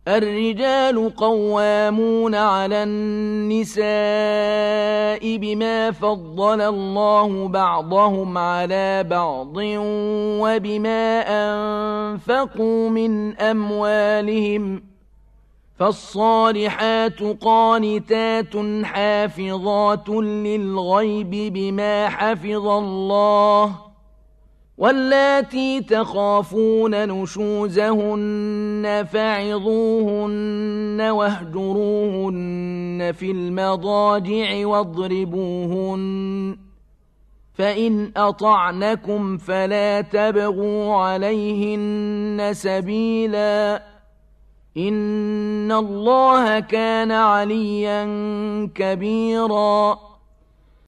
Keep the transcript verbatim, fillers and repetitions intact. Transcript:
الرجال قوامون على النساء بما فضل الله بعضهم على بعض وبما أنفقوا من أموالهم فالصالحات قانتات حافظات للغيب بما حفظ الله واللاتي تخافون نشوزهن فعظوهن واهجروهن في المضاجع واضربوهن فإن أطعنكم فلا تبغوا عليهن سبيلا إن الله كان عليا كبيرا